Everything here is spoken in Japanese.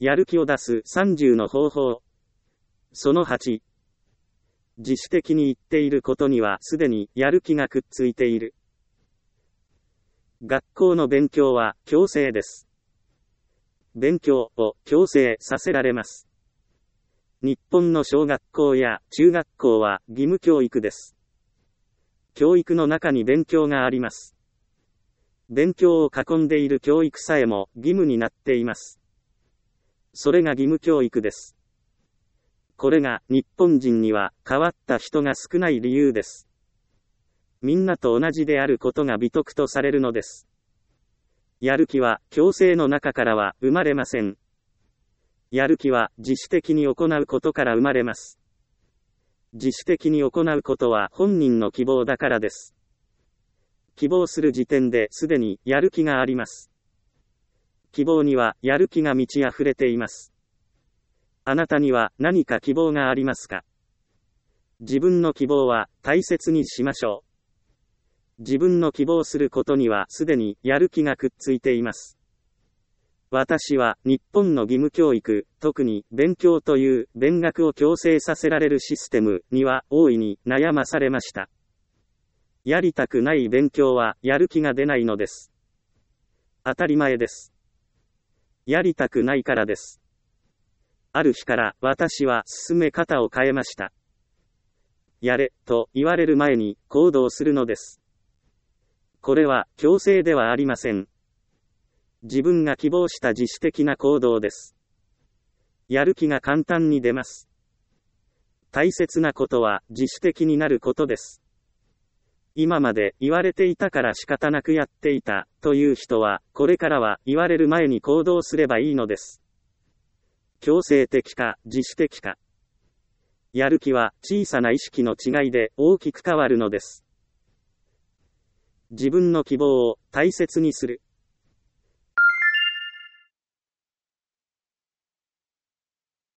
やる気を出す30の方法。その8。自主的に言っていることにはすでにやる気がくっついている。学校の勉強は強制です。勉強を強制させられます。日本の小学校や中学校は義務教育です。教育の中に勉強があります。勉強を囲んでいる教育さえも義務になっています。それが義務教育です。これが日本人には変わった人が少ない理由です。みんなと同じであることが美徳とされるのです。やる気は強制の中からは生まれません。やる気は自主的に行うことから生まれます。自主的に行うことは本人の希望だからです。希望する時点ですでにやる気があります。希望にはやる気が満ち溢れています。あなたには何か希望がありますか？自分の希望は大切にしましょう。自分の希望することにはすでにやる気がくっついています。私は日本の義務教育、特に勉強という勉学を強制させられるシステムには大いに悩まされました。やりたくない勉強はやる気が出ないのです。当たり前です。やりたくないからです。ある日から私は進め方を変えました。やれと言われる前に行動するのです。これは強制ではありません。自分が希望した自主的な行動です。やる気が簡単に出ます。大切なことは自主的になることです。今まで言われていたから仕方なくやっていたという人は、これからは言われる前に行動すればいいのです。強制的か自主的か。やる気は小さな意識の違いで大きく変わるのです。自分の希望を大切にする。